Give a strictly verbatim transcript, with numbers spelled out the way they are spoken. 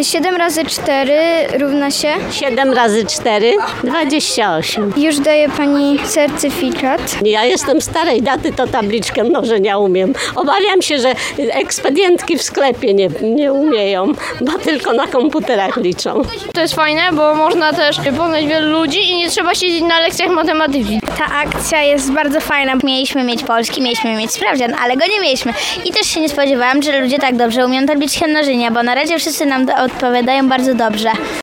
siedem razy cztery równa się? siedem razy cztery, dwadzieścia osiem. Już daje pani certyfikat. Ja jestem starej daty, to tabliczkę mnożenia umiem. Obawiam się, że ekspedientki w sklepie nie, nie umieją, bo tylko na komputerach liczą. To jest fajne, bo można też poznać wielu ludzi i nie trzeba siedzieć na lekcjach matematyki. Ta akcja jest bardzo fajna. Mieliśmy mieć polski, mieliśmy mieć sprawdzian, ale go nie mieliśmy. I też się nie spodziewałam, że ludzie tak dobrze umieją tabliczkę mnożenia, bo na razie wszyscy nam odpowiadają bardzo dobrze.